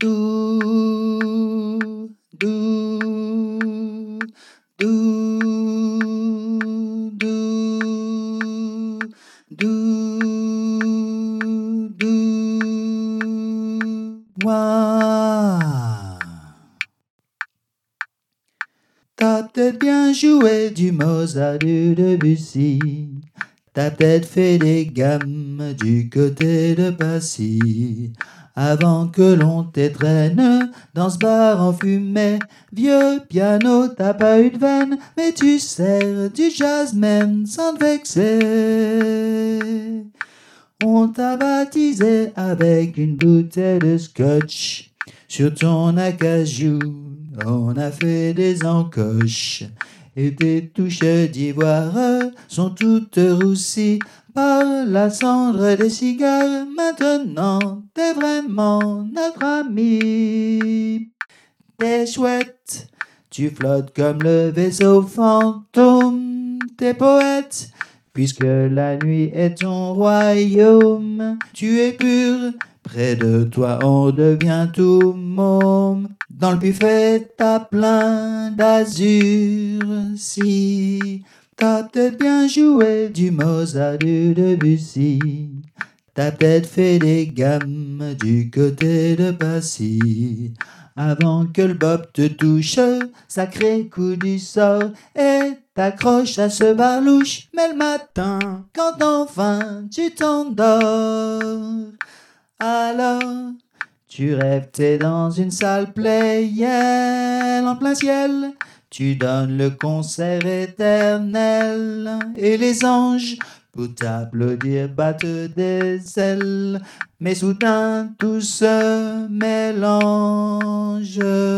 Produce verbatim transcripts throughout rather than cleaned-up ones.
Do, do, do, do, do, do, moi. T'as peut-être bien joué du Mozart, du Debussy. T'as peut-être fait des gammes du côté de Passy. Avant que l'on t'étreigne dans ce bar enfumé, vieux piano, t'as pas eu de veine, mais tu sers du jazzman sans te vexer. On t'a baptisé avec une bouteille de scotch. Sur ton acajou, on a fait des encoches. Et tes touches d'ivoire sont toutes roussies par la cendre des cigares. Maintenant, t'es vraiment notre ami. T'es chouette, tu flottes comme le vaisseau fantôme. T'es poète, puisque la nuit est ton royaume. Tu es pur, près de toi on devient tout môme. Dans le buffet t'as plein d'azur. Si t'as peut-être bien joué du Mozart, du Debussy. T'as peut-être fait des gammes du côté de Passy. Avant que le bob te touche, sacré coup du sort, et t'accroches à ce barlouche. Mais le matin, quand enfin tu t'endors, alors tu rêves t'es dans une salle Playel en plein ciel. Tu donnes le concert éternel et les anges pour t'applaudir battent des ailes. Mais soudain tout se mélange.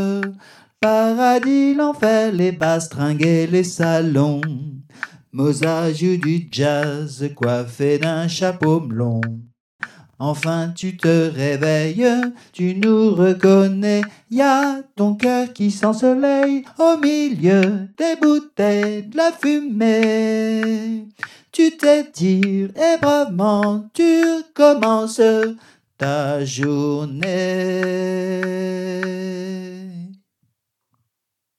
Paradis, l'enfer, les bastringues et les salons. Mozart joue du jazz coiffé d'un chapeau melon. Enfin tu te réveilles, tu nous reconnais, y a ton cœur qui s'ensoleille au milieu des bouteilles, de la fumée. Tu t'étires et bravement tu recommences ta journée.